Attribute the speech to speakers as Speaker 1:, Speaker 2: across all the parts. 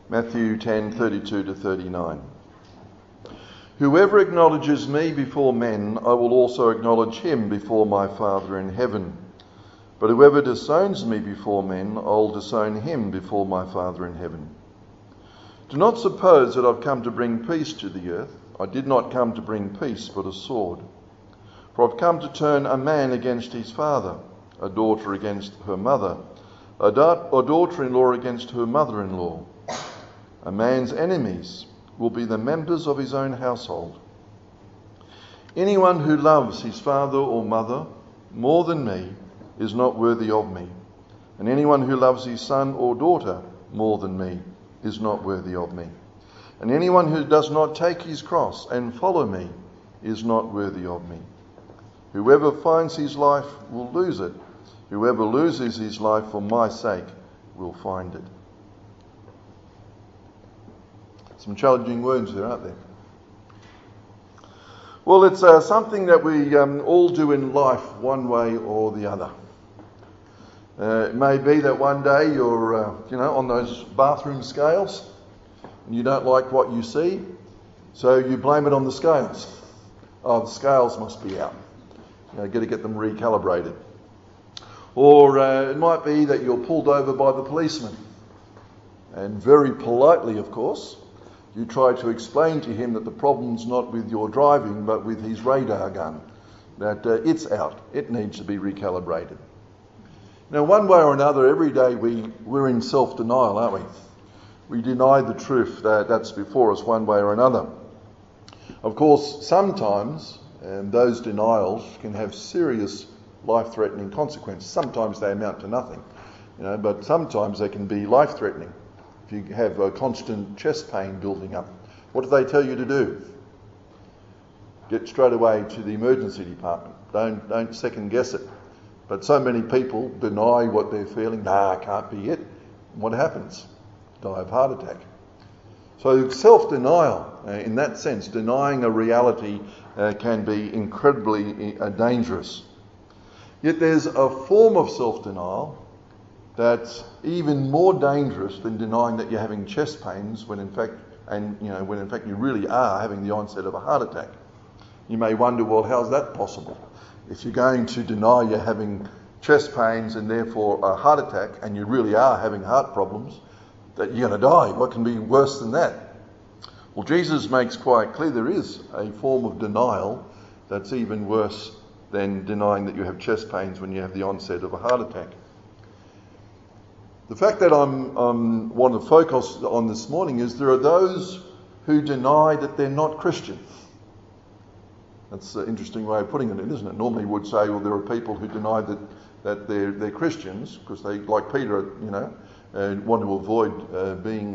Speaker 1: Matthew 10:32 to 39. Whoever acknowledges me before men, I will also acknowledge him before my Father in heaven. But whoever disowns me before men, I'll disown him before my Father in heaven. Do not suppose that I've come to bring peace to the earth. I did not come to bring peace, but a sword. For I've come to turn a man against his father, a daughter against her mother, a daughter-in-law against her mother-in-law. A man's enemies will be the members of his own household. Anyone who loves his father or mother more than me is not worthy of me, and anyone who loves his son or daughter more than me is not worthy of me. And anyone who does not take his cross and follow me is not worthy of me. Whoever finds his life will lose it. Whoever loses his life for my sake will find it. Some challenging words there, aren't there? Well, it's something that we all do in life one way or the other. It may be that one day you're, on those bathroom scales and you don't like what you see, so you blame it on the scales. Oh, the scales must be out. Got to get them recalibrated. Or it might be that you're pulled over by the policeman, and very politely, of course, you try to explain to him that the problem's not with your driving, but with his radar gun, that it's out. It needs to be recalibrated. Now, one way or another, every day we're in self-denial, aren't we? We deny the truth that's before us one way or another. Of course, sometimes those denials can have serious life-threatening consequences. Sometimes they amount to nothing, but sometimes they can be life-threatening. If you have a constant chest pain building up, what do they tell you to do? Get straight away to the emergency department. Don't second guess it. But so many people deny what they're feeling. It can't be it. What happens? Die of heart attack. So self-denial, in that sense, denying a reality can be incredibly dangerous. Yet there's a form of self-denial that's even more dangerous than denying that you're having chest pains when in fact you really are having the onset of a heart attack. You may wonder, well, how's that possible? If you're going to deny you're having chest pains and therefore a heart attack, and you really are having heart problems, that you're going to die. What can be worse than that? Well, Jesus makes quite clear there is a form of denial that's even worse than denying that you have chest pains when you have the onset of a heart attack. The fact that I want to focus on this morning is there are those who deny that they're not Christian. That's an interesting way of putting it, isn't it? Normally we would say, well, there are people who deny that they're Christians because they, like Peter, want to avoid being,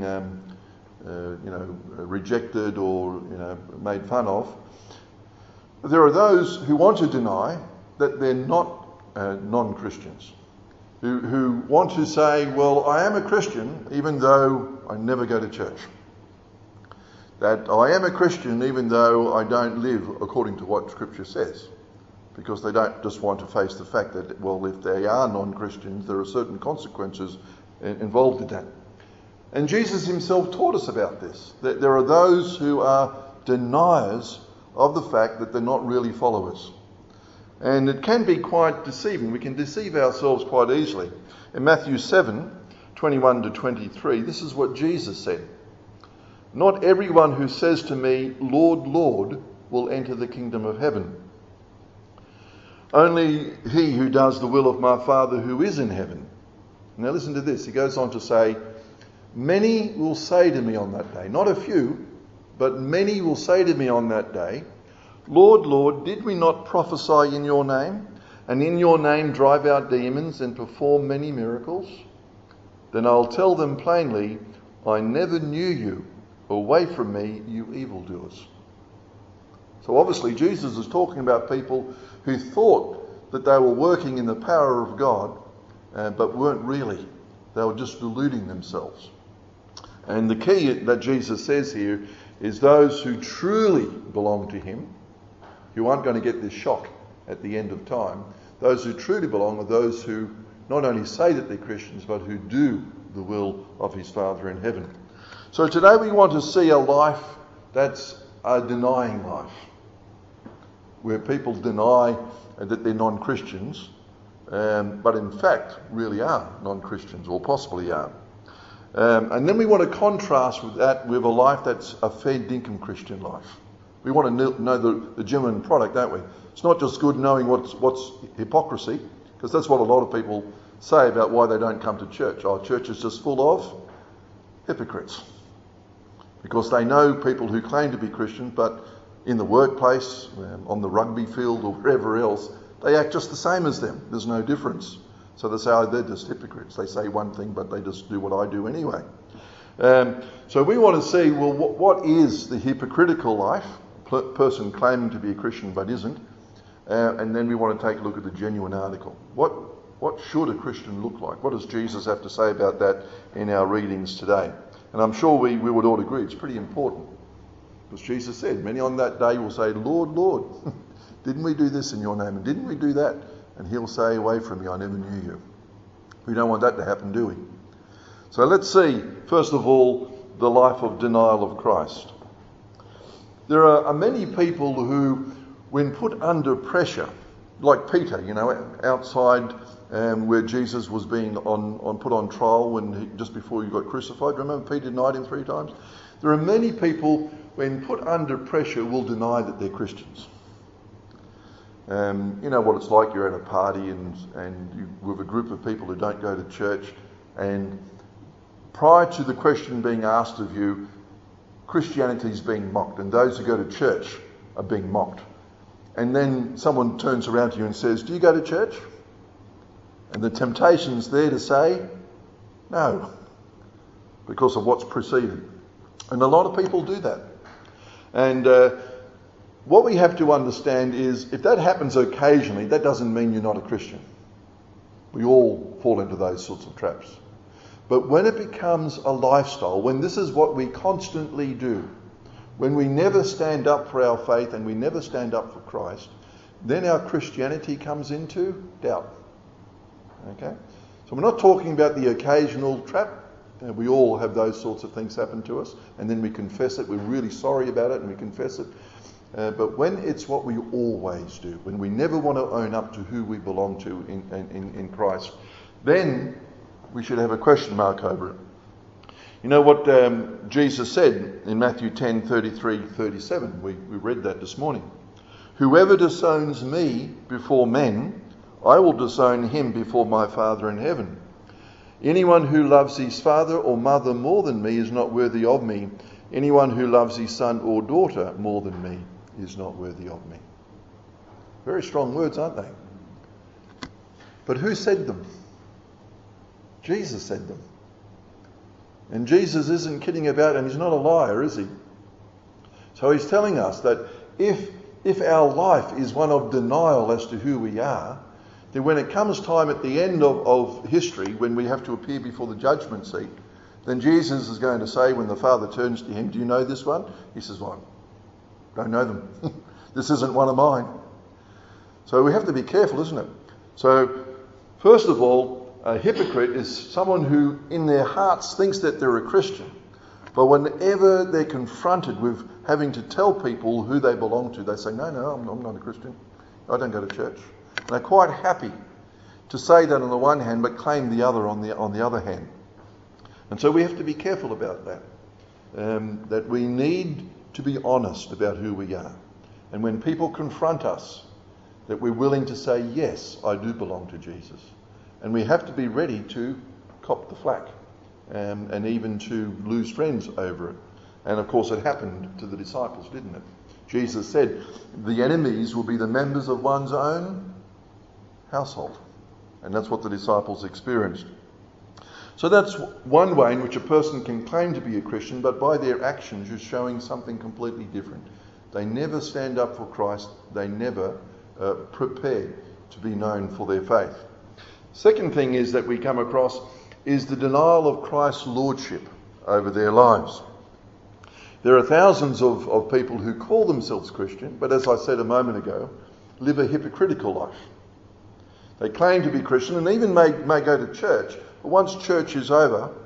Speaker 1: rejected or, made fun of. But there are those who want to deny that they're not non-Christians, who want to say, well, I am a Christian even though I never go to church. That I am a Christian even though I don't live according to what Scripture says. Because they don't just want to face the fact that, well, if they are non-Christians, there are certain consequences involved in that. And Jesus himself taught us about this, that there are those who are deniers of the fact that they're not really followers. And it can be quite deceiving. We can deceive ourselves quite easily. In Matthew 7:21 to 23, this is what Jesus said. Not everyone who says to me, Lord, Lord, will enter the kingdom of heaven. Only he who does the will of my Father who is in heaven. Now listen to this. He goes on to say, many will say to me on that day, not a few, but many will say to me on that day, Lord, Lord, did we not prophesy in your name, and in your name drive out demons and perform many miracles? Then I'll tell them plainly, I never knew you. Away from me, you evildoers. So obviously Jesus is talking about people who thought that they were working in the power of God, but weren't really. They were just deluding themselves. And the key that Jesus says here is those who truly belong to him, who aren't going to get this shock at the end of time. Those who truly belong are those who not only say that they're Christians, but who do the will of his Father in heaven. So today we want to see a life that's a denying life, where people deny that they're non-Christians, but in fact really are non-Christians, or possibly are. And then we want to contrast with that with a life that's a fair dinkum Christian life. We want to know the genuine product, don't we? It's not just good knowing what's hypocrisy, because that's what a lot of people say about why they don't come to church. Oh, church is just full of hypocrites. Because they know people who claim to be Christians, but in the workplace, on the rugby field or wherever else, they act just the same as them. There's no difference. So they say, oh, they're just hypocrites. They say one thing, but they just do what I do anyway. So we want to see, well, what is the hypocritical life? Person claiming to be a Christian but isn't. And then we want to take a look at the genuine article. What should a Christian look like? What does Jesus have to say about that in our readings today? And I'm sure we would all agree it's pretty important. Because Jesus said, many on that day will say, Lord, Lord, didn't we do this in your name? And didn't we do that? And he'll say, away from me, I never knew you. We don't want that to happen, do we? So let's see, first of all, the life of denial of Christ. There are many people who, when put under pressure, like Peter, outside where Jesus was being put on trial just before he got crucified. Remember, Peter denied him 3 times? There are many people, when put under pressure, will deny that they're Christians. You know what it's like, you're at a party and you with a group of people who don't go to church, and prior to the question being asked of you, Christianity is being mocked, and those who go to church are being mocked. And then someone turns around to you and says, do you go to church? And the temptation's there to say, no, because of what's preceded. And a lot of people do that. And what we have to understand is, if that happens occasionally, that doesn't mean you're not a Christian. We all fall into those sorts of traps. But when it becomes a lifestyle, when this is what we constantly do, when we never stand up for our faith and we never stand up for Christ, then our Christianity comes into doubt. Okay? So we're not talking about the occasional trap. We all have those sorts of things happen to us, and then we confess it. We're really sorry about it and we confess it. But when it's what we always do, when we never want to own up to who we belong to in Christ, then we should have a question mark over it. You know what Jesus said in Matthew 10:33-37? We read that this morning. Whoever disowns me before men, I will disown him before my Father in heaven. Anyone who loves his father or mother more than me is not worthy of me. Anyone who loves his son or daughter more than me is not worthy of me. Very strong words, aren't they? But who said them? Jesus said them. And Jesus isn't kidding about, and he's not a liar, is he? So he's telling us that if our life is one of denial as to who we are, then when it comes time at the end of history, when we have to appear before the judgment seat, then Jesus is going to say, when the Father turns to him, do you know this one? He says, well, don't know them. This isn't one of mine. So we have to be careful, isn't it? So, first of all, a hypocrite is someone who in their hearts thinks that they're a Christian, but whenever they're confronted with having to tell people who they belong to, they say, no, I'm not a Christian. I don't go to church. And they're quite happy to say that on the one hand, but claim the other on the other hand. And so we have to be careful about that. That we need to be honest about who we are. And when people confront us, that we're willing to say, yes, I do belong to Jesus. And we have to be ready to cop the flack and even to lose friends over it. And of course it happened to the disciples, didn't it? Jesus said, the enemies will be the members of one's own household. And that's what the disciples experienced. So that's one way in which a person can claim to be a Christian, but by their actions you're showing something completely different. They never stand up for Christ. They never prepare to be known for their faith. Second thing is that we come across is the denial of Christ's lordship over their lives. There are thousands of people who call themselves Christian, but as I said a moment ago, live a hypocritical life. They claim to be Christian and even may go to church, but once church is over,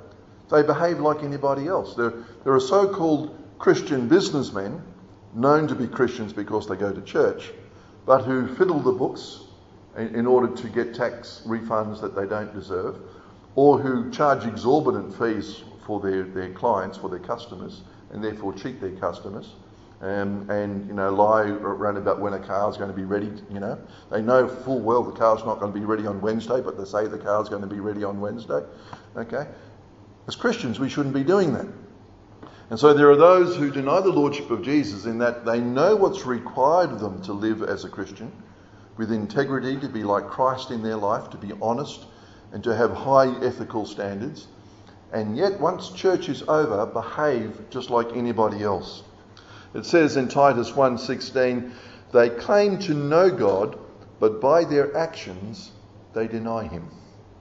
Speaker 1: They behave like anybody else. There are so-called Christian businessmen, known to be Christians because they go to church, but who fiddle the books in order to get tax refunds that they don't deserve, or who charge exorbitant fees for their clients, for their customers, and therefore cheat their customers, and lie around about when a car's going to be ready. They know full well the car's not going to be ready on Wednesday, but they say the car's going to be ready on Wednesday. Okay, as Christians, we shouldn't be doing that. And so there are those who deny the lordship of Jesus in that they know what's required of them to live as a Christian, with integrity, to be like Christ in their life, to be honest, and to have high ethical standards, and yet once church is over, behave just like anybody else. It says in Titus 1:16, they claim to know God, but by their actions they deny him.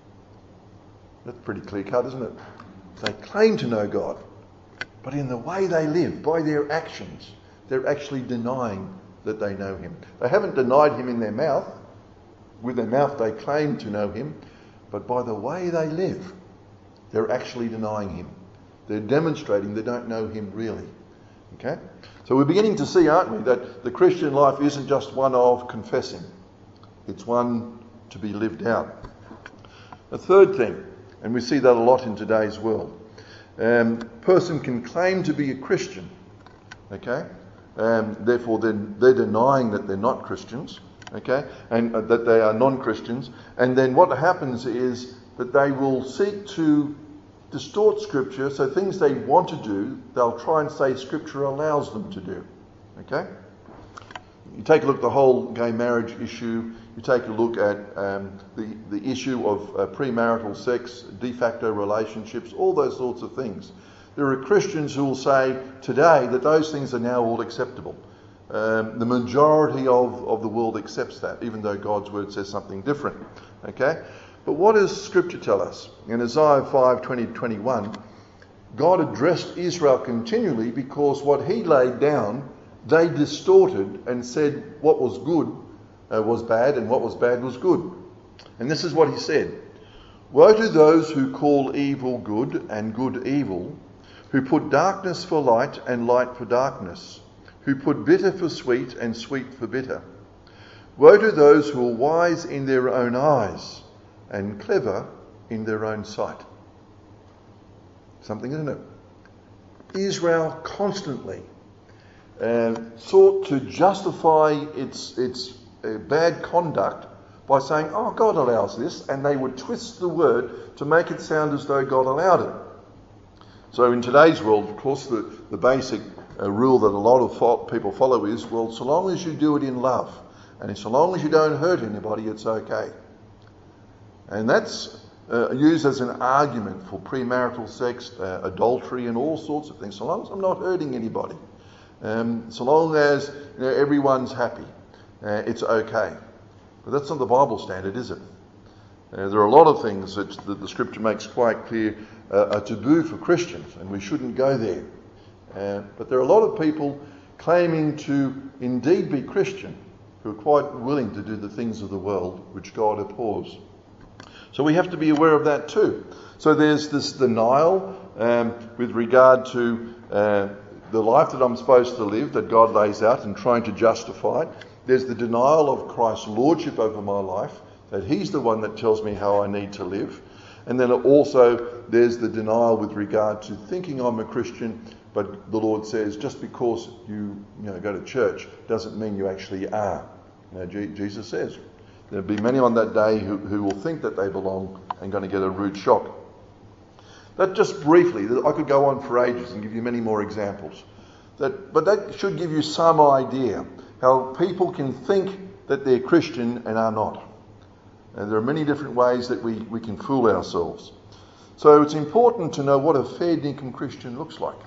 Speaker 1: That's pretty clear cut, isn't it? They claim to know God, but in the way they live, by their actions, they're actually denying that they know him. They haven't denied him in their mouth. With their mouth they claim to know him, but by the way they live, they're actually denying him. They're demonstrating they don't know him really. Okay? So we're beginning to see, aren't we, that the Christian life isn't just one of confessing. It's one to be lived out. A third thing, and we see that a lot in today's world. Person can claim to be a Christian, okay? Therefore, they're denying that they're not Christians, okay? And that they are non-Christians. And then what happens is that they will seek to distort Scripture, so things they want to do, they'll try and say Scripture allows them to do, okay? You take a look at the whole gay marriage issue. You take a look at the issue of premarital sex, de facto relationships, all those sorts of things. There are Christians who will say today that those things are now all acceptable. The majority of the world accepts that, even though God's word says something different. Okay? But what does Scripture tell us? In Isaiah 5:20-21, God addressed Israel continually because what he laid down, they distorted and said what was good was bad and what was bad was good. And this is what he said. Woe to those who call evil good and good evil, who put darkness for light and light for darkness, who put bitter for sweet and sweet for bitter. Woe to those who are wise in their own eyes and clever in their own sight. Something, isn't it? Israel constantly sought to justify its bad conduct by saying, oh, God allows this, and they would twist the word to make it sound as though God allowed it. So in today's world, of course, the basic rule that a lot of people follow is, well, so long as you do it in love, and so long as you don't hurt anybody, it's okay. And that's used as an argument for premarital sex, adultery, and all sorts of things. So long as I'm not hurting anybody, so long as everyone's happy, it's okay. But that's not the Bible standard, is it? There are a lot of things that the Scripture makes quite clear are taboo for Christians, and we shouldn't go there. But there are a lot of people claiming to indeed be Christian who are quite willing to do the things of the world which God abhors. So we have to be aware of that too. So there's this denial with regard to the life that I'm supposed to live, that God lays out and trying to justify. There's the denial of Christ's lordship over my life, that he's the one that tells me how I need to live. And then also there's the denial with regard to thinking I'm a Christian, but the Lord says just because you go to church doesn't mean you actually are. Jesus says there'll be many on that day who will think that they belong and going to get a rude shock. That just briefly, I could go on for ages and give you many more examples. But that should give you some idea how people can think that they're Christian and are not. And there are many different ways that we can fool ourselves. So it's important to know what a fair dinkum Christian looks like.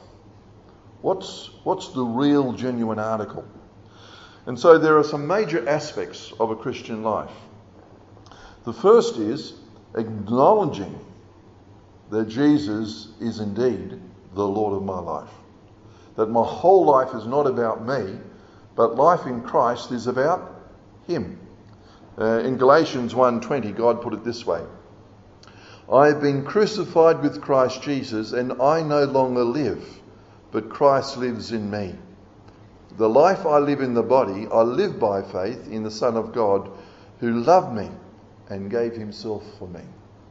Speaker 1: What's the real, genuine article? And so there are some major aspects of a Christian life. The first is acknowledging that Jesus is indeed the Lord of my life. That my whole life is not about me, but life in Christ is about him. In Galatians 1:20, God put it this way. I have been crucified with Christ Jesus, and I no longer live, but Christ lives in me. The life I live in the body, I live by faith in the Son of God, who loved me and gave himself for me.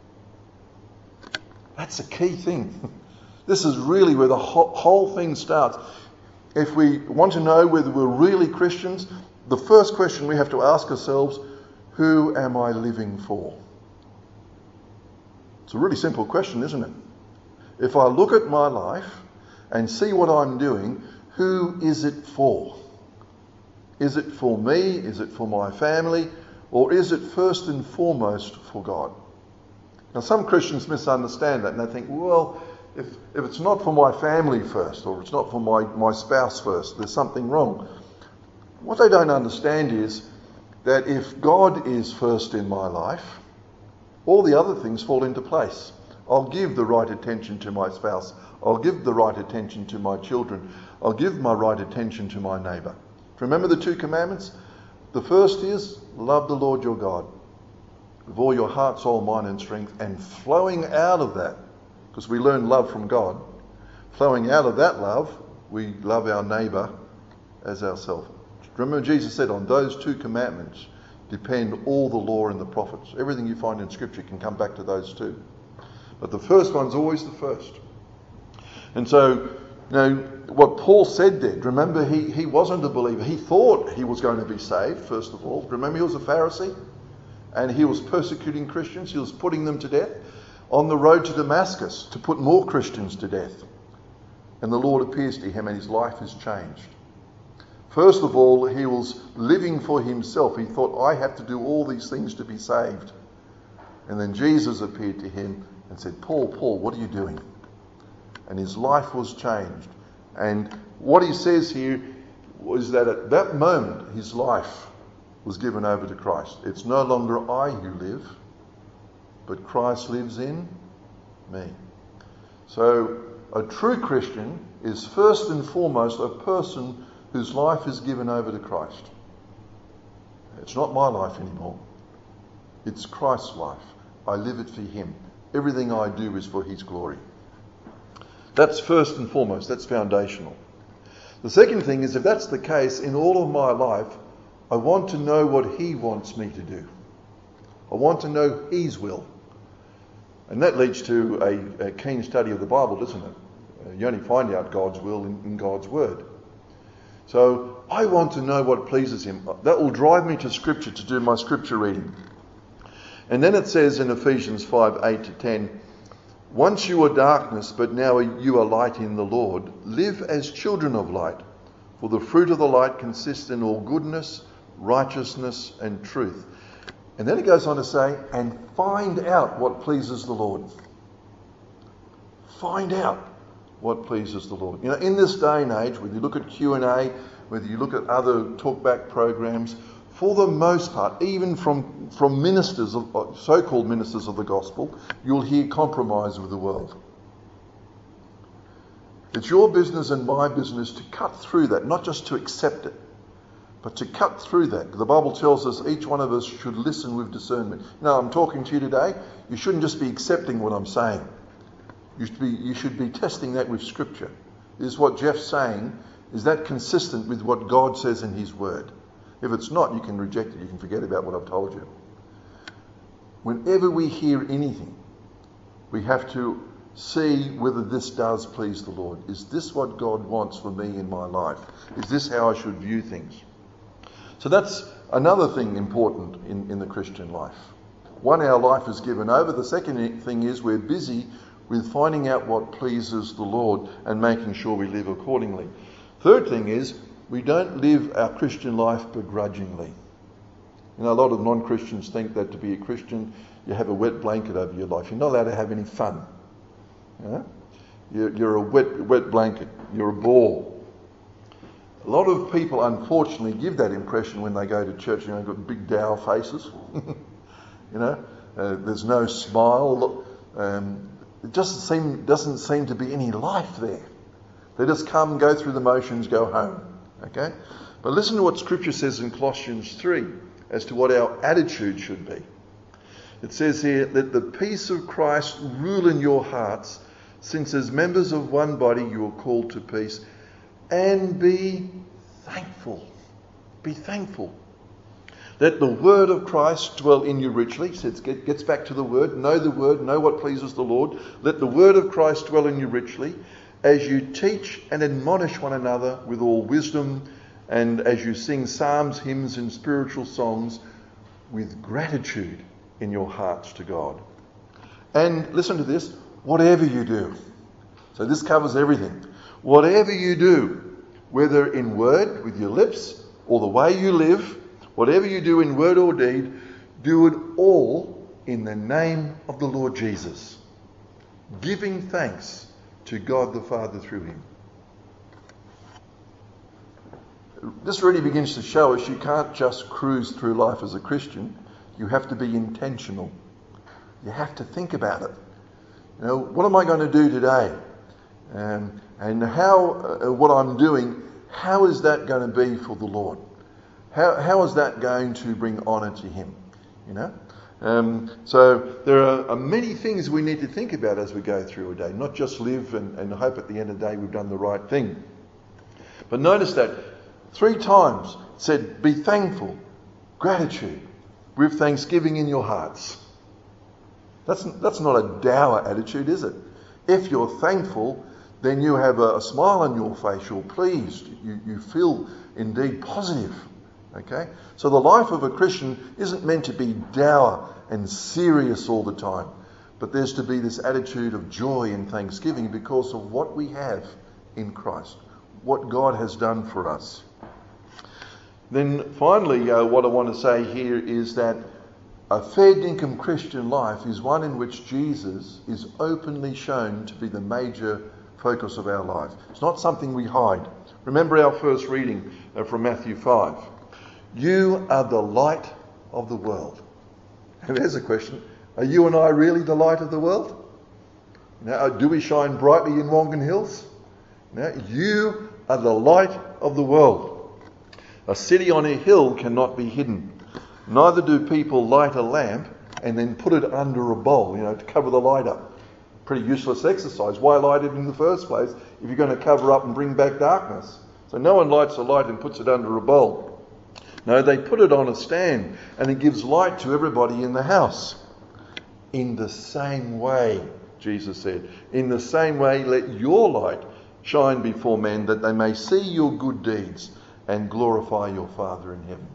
Speaker 1: That's a key thing. This is really where the whole thing starts. If we want to know whether we're really Christians, the first question we have to ask ourselves, who am I living for? It's a really simple question, isn't it? If I look at my life and see what I'm doing, who is it for? Is it for me? Is it for my family? Or is it first and foremost for God? Now, some Christians misunderstand that and they think, well, if it's not for my family first, or it's not for my spouse first, there's something wrong. What they don't understand is that if God is first in my life, all the other things fall into place. I'll give the right attention to my spouse. I'll give the right attention to my children. I'll give my right attention to my neighbour. Remember the 2 commandments? The first is, love the Lord your God with all your heart, soul, mind and strength. And flowing out of that, because we learn love from God, flowing out of that love, we love our neighbour as ourselves. Remember Jesus said, on those 2 commandments depend all the law and the prophets. Everything you find in Scripture can come back to those 2. But the first one's always the first. And so, what Paul said there, remember he wasn't a believer. He thought he was going to be saved, first of all. Remember he was a Pharisee and he was persecuting Christians. He was putting them to death on the road to Damascus to put more Christians to death. And the Lord appears to him and his life has changed. First of all, he was living for himself. He thought, I have to do all these things to be saved. And then Jesus appeared to him and said, Paul, what are you doing? And his life was changed. And what he says here was that at that moment, his life was given over to Christ. It's no longer I who live, but Christ lives in me. So a true Christian is first and foremost a person whose life is given over to Christ. It's not my life anymore. It's Christ's life. I live it for him. Everything I do is for his glory. That's first and foremost. That's foundational. The second thing is, if that's the case, in all of my life, I want to know what he wants me to do. I want to know his will. And that leads to a keen study of the Bible, doesn't it? You only find out God's will in God's word. So I want to know what pleases him. That will drive me to Scripture to do my Scripture reading. And then it says in Ephesians 5:8-10, once you were darkness, but now you are light in the Lord. Live as children of light, for the fruit of the light consists in all goodness, righteousness and truth. And then it goes on to say, and find out what pleases the Lord. Find out what pleases the Lord. You know, in this day and age, whether you look at Q&A, whether you look at other talkback programs, for the most part, even from ministers, so-called ministers of the gospel, you'll hear compromise with the world. It's your business and my business to cut through that, not just to accept it, but to cut through that. The Bible tells us each one of us should listen with discernment. Now, I'm talking to you today. You shouldn't just be accepting what I'm saying. You should be testing that with Scripture. Is what Jeff's saying, is that consistent with what God says in his word? If it's not, you can reject it. You can forget about what I've told you. Whenever we hear anything, we have to see whether this does please the Lord. Is this what God wants for me in my life? Is this how I should view things? So that's another thing important in the Christian life. One, our life is given over. The second thing is we're busy with finding out what pleases the Lord and making sure we live accordingly. Third thing is we don't live our Christian life begrudgingly. You know, a lot of non-Christians think that to be a Christian, you have a wet blanket over your life. You're not allowed to have any fun. You know? You're a wet blanket. You're a ball. A lot of people, unfortunately, give that impression when they go to church. You know, got big dour faces. You know, there's no smile. It doesn't seem to be any life there. They just come, go through the motions, go home. Okay? But listen to what Scripture says in Colossians 3 as to what our attitude should be. It says here, let the peace of Christ rule in your hearts, since as members of one body you are called to peace, and be thankful. Be thankful. Let the word of Christ dwell in you richly. So it gets back to the word. Know what pleases the Lord. Let the word of Christ dwell in you richly, as you teach and admonish one another with all wisdom, and as you sing psalms, hymns, and spiritual songs with gratitude in your hearts to God. And listen to this, whatever you do. So this covers everything. Whatever you do, whether in word with your lips or the way you live, whatever you do in word or deed, do it all in the name of the Lord Jesus, giving thanks to God the Father through him. This really begins to show us you can't just cruise through life as a Christian. You have to be intentional. You have to think about it. You know, what am I going to do today? And how, what I'm doing, how is that going to be for the Lord? How is that going to bring honour to him? You know? So there are many things we need to think about as we go through a day, not just live and hope at the end of the day we've done the right thing. But notice that 3 times it said, be thankful, gratitude, with thanksgiving in your hearts. That's not a dour attitude, is it? If you're thankful, then you have a smile on your face, you're pleased, you feel indeed positive. Okay? So the life of a Christian isn't meant to be dour and serious all the time, but there's to be this attitude of joy and thanksgiving because of what we have in Christ, what God has done for us. Then finally, what I want to say here is that a fair dinkum Christian life is one in which Jesus is openly shown to be the major focus of our life. It's not something we hide. Remember our first reading from Matthew 5. You are the light of the world. And there's a question. Are you and I really the light of the world? Now, do we shine brightly in Wongan Hills? Now, you are the light of the world. A city on a hill cannot be hidden. Neither do people light a lamp and then put it under a bowl, to cover the light up. Pretty useless exercise. Why light it in the first place if you're going to cover up and bring back darkness? So no one lights a light and puts it under a bowl. No, they put it on a stand and it gives light to everybody in the house. In the same way, Jesus said, in the same way, let your light shine before men that they may see your good deeds and glorify your Father in heaven.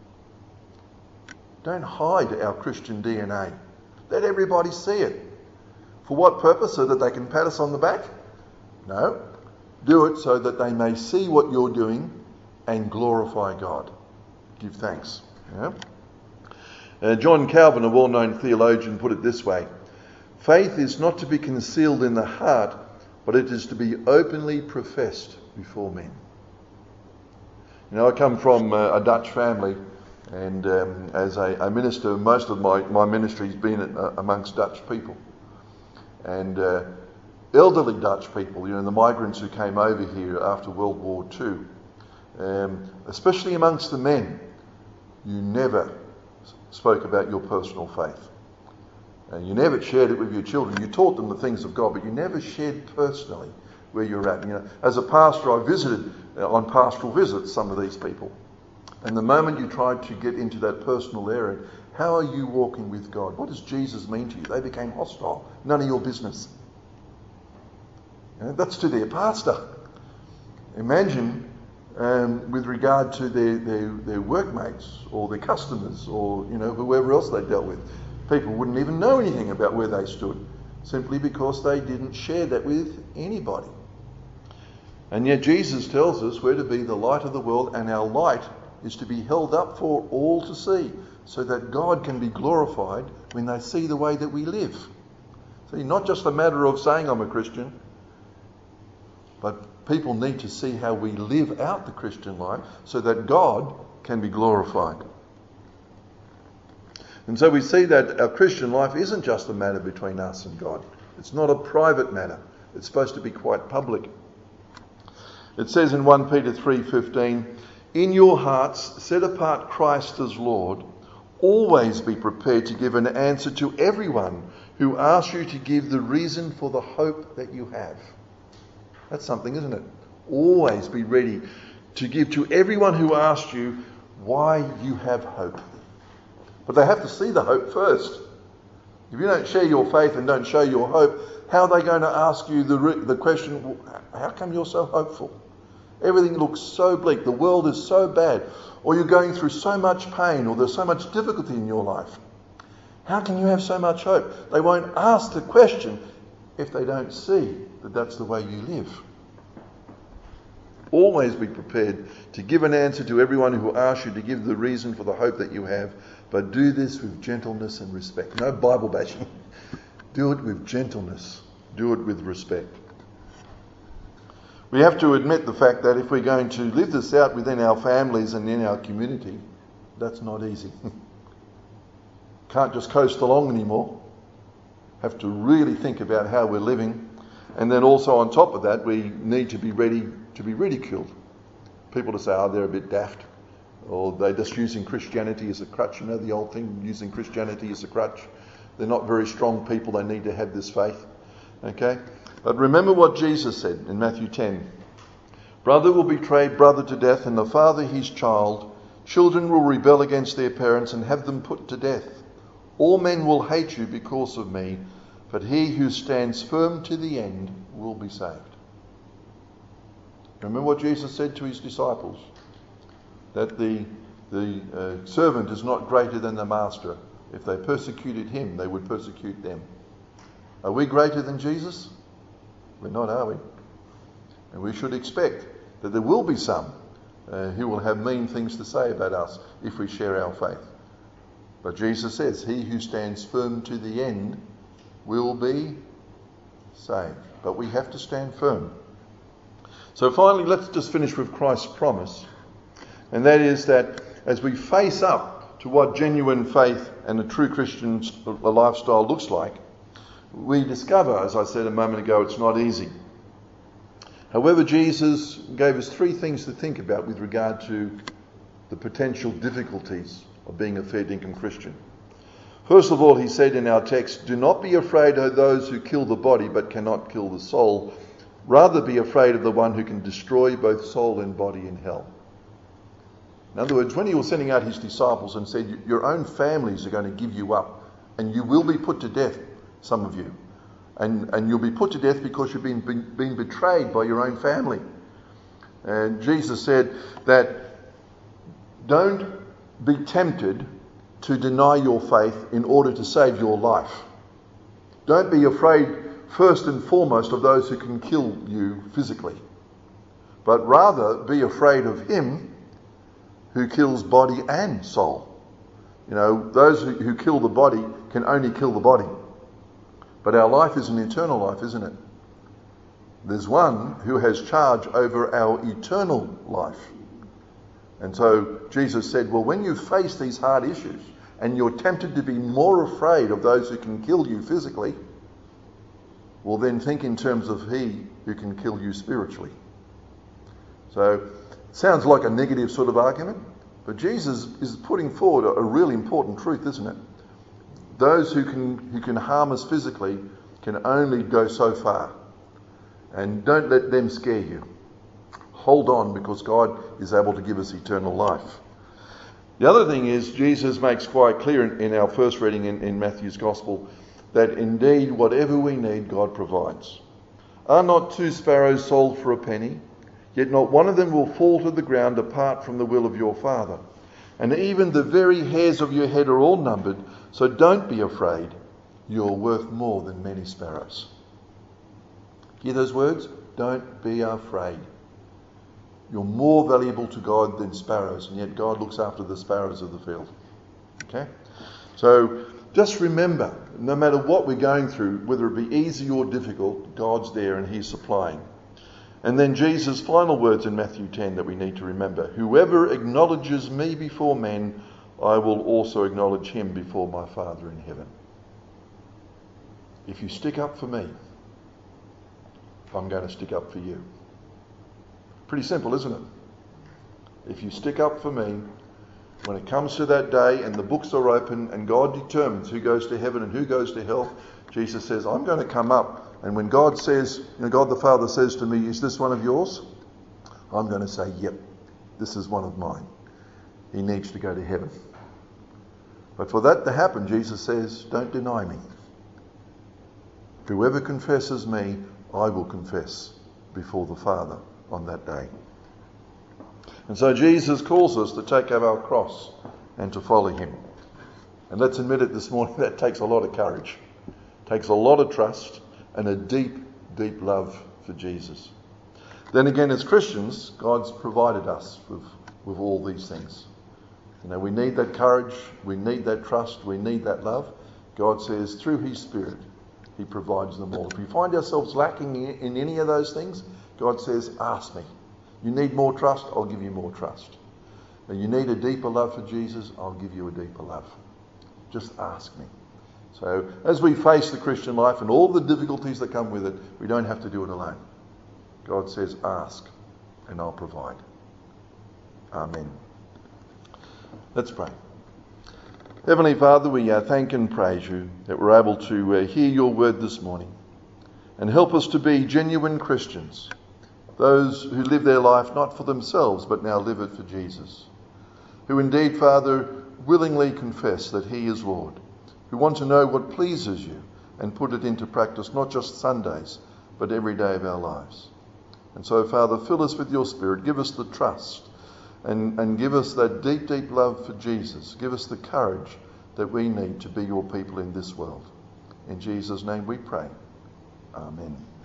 Speaker 1: Don't hide our Christian DNA. Let everybody see it. For what purpose? So that they can pat us on the back? No. Do it so that they may see what you're doing and glorify God. Give thanks. Yeah? John Calvin, a well-known theologian, put it this way. Faith is not to be concealed in the heart, but it is to be openly professed before men. I come from a Dutch family, and as a minister, most of my ministry has been amongst Dutch people. And elderly Dutch people, the migrants who came over here after World War II, especially amongst the men, you never spoke about your personal faith. And you never shared it with your children. You taught them the things of God, but you never shared personally where you're at. As a pastor, I visited on pastoral visits some of these people. And the moment you tried to get into that personal area, how are you walking with God? What does Jesus mean to you? They became hostile. None of your business. That's to their pastor. Imagine with regard to their workmates or their customers or whoever else they dealt with. People wouldn't even know anything about where they stood simply because they didn't share that with anybody. And yet Jesus tells us we're to be the light of the world, and our light is to be held up for all to see so that God can be glorified when they see the way that we live. See, not just a matter of saying I'm a Christian, but people need to see how we live out the Christian life so that God can be glorified. And so we see that our Christian life isn't just a matter between us and God. It's not a private matter. It's supposed to be quite public. It says in 1 Peter 3:15, in your hearts set apart Christ as Lord, Always be prepared to give an answer to everyone who asks you to give the reason for the hope that you have. That's something, isn't it? Always be ready to give to everyone who asks you why you have hope. But they have to see the hope first. If you don't share your faith and don't show your hope, how are they going to ask you the question, how come you're so hopeful? Everything looks so bleak. The world is so bad. Or you're going through so much pain, or there's so much difficulty in your life. How can you have so much hope? They won't ask the question if they don't see that that's the way you live. Always be prepared to give an answer to everyone who asks you to give the reason for the hope that you have, but do this with gentleness and respect. No Bible bashing. Do it with gentleness. Do it with respect. We have to admit the fact that if we're going to live this out within our families and in our community, that's not easy. Can't just coast along anymore. Have to really think about how we're living. And then also on top of that, we need to be ready to be ridiculed. People to say, oh, they're a bit daft. Or they're just using Christianity as a crutch. You know the old thing, using Christianity as a crutch. They're not very strong people. They need to have this faith. Okay? But remember what Jesus said in Matthew 10. Brother will betray brother to death, and the father his child. Children will rebel against their parents and have them put to death. All men will hate you because of me, but he who stands firm to the end will be saved. Remember what Jesus said to his disciples? That the servant is not greater than the master. If they persecuted him, they would persecute them. Are we greater than Jesus? We're not, are we? And we should expect that there will be some who will have mean things to say about us if we share our faith. But Jesus says, he who stands firm to the end will be saved. But we have to stand firm. So finally, let's just finish with Christ's promise. And that is that as we face up to what genuine faith and a true Christian lifestyle looks like, we discover, as I said a moment ago, it's not easy. However, Jesus gave us 3 things to think about with regard to the potential difficulties of being a fair dinkum Christian. First of all, he said in our text, do not be afraid of those who kill the body but cannot kill the soul. Rather be afraid of the one who can destroy both soul and body in hell. In other words, when he was sending out his disciples and said, your own families are going to give you up and you will be put to death, some of you. And you'll be put to death because you've been betrayed by your own family. And Jesus said that don't be tempted to deny your faith in order to save your life. Don't be afraid first and foremost of those who can kill you physically, but rather be afraid of him who kills body and soul. You know, those who kill the body can only kill the body. But our life is an eternal life, isn't it? There's one who has charge over our eternal life. And so Jesus said, well, when you face these hard issues and you're tempted to be more afraid of those who can kill you physically, well, then think in terms of he who can kill you spiritually. So it sounds like a negative sort of argument, but Jesus is putting forward a really important truth, isn't it? Those who can harm us physically can only go so far. And don't let them scare you. Hold on, because God is able to give us eternal life. The other thing is, Jesus makes quite clear in our first reading in Matthew's Gospel that indeed whatever we need, God provides. Are not 2 sparrows sold for a penny? Yet not one of them will fall to the ground apart from the will of your Father. And even the very hairs of your head are all numbered, so don't be afraid. You're worth more than many sparrows. Hear those words? Don't be afraid. You're more valuable to God than sparrows, and yet God looks after the sparrows of the field. Okay? So just remember, no matter what we're going through, whether it be easy or difficult, God's there and he's supplying. And then Jesus' final words in Matthew 10 that we need to remember. Whoever acknowledges me before men, I will also acknowledge him before my Father in heaven. If you stick up for me, I'm going to stick up for you. Pretty simple, isn't it? If you stick up for me, When it comes to that day and the books are open and God determines who goes to heaven and who goes to hell, Jesus says, I'm going to come up. And when God says, God the Father says to me, is this one of yours? I'm going to say, yep, this is one of mine. He needs to go to heaven. But for that to happen, Jesus says, don't deny me. Whoever confesses me, I will confess before the Father on that day. And so Jesus calls us to take up our cross and to follow him. And let's admit it this morning, that takes a lot of courage. It takes a lot of trust and a deep, deep love for Jesus. Then again, as Christians, God's provided us with all these things. We need that courage, we need that trust, we need that love. God says through his Spirit, he provides them all. If we find ourselves lacking in any of those things, God says, ask me. You need more trust, I'll give you more trust. And you need a deeper love for Jesus, I'll give you a deeper love. Just ask me. So as we face the Christian life and all the difficulties that come with it, we don't have to do it alone. God says, ask and I'll provide. Amen. Let's pray. Heavenly Father, we thank and praise you that we're able to hear your word this morning. And help us to be genuine Christians. Those who live their life not for themselves, but now live it for Jesus. Who indeed, Father, willingly confess that he is Lord. Who want to know what pleases you and put it into practice, not just Sundays, but every day of our lives. And so, Father, fill us with your Spirit. Give us the trust and give us that deep, deep love for Jesus. Give us the courage that we need to be your people in this world. In Jesus' name we pray. Amen.